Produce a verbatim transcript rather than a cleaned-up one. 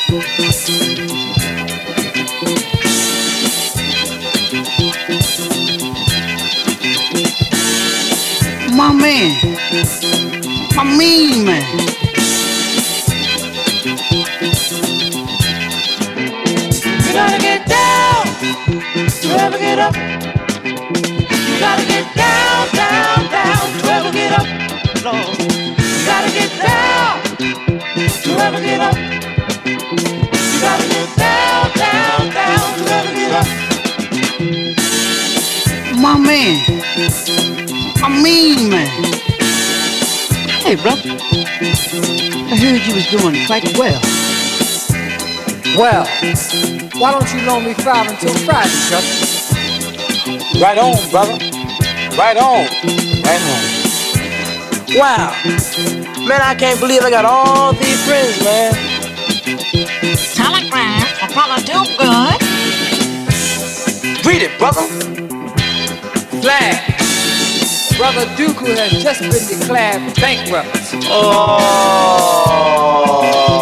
My man, my mean man. You gotta get down to ever get up. You gotta get down, down, down to ever get up. Lord, you gotta get down to ever get up. You gotta get down, down, down to ever get up. My man, my mean man. Hey, bro, I heard you was doing quite well. Well, why don't you loan me five until Friday, brother? Right on, brother. Right on. Right on. Wow. Man, I can't believe I got all these friends, man. Telegram for Brother Doobgood. Read it, brother. Flag. Brother Dooku has just been declared bankrupt. Oh.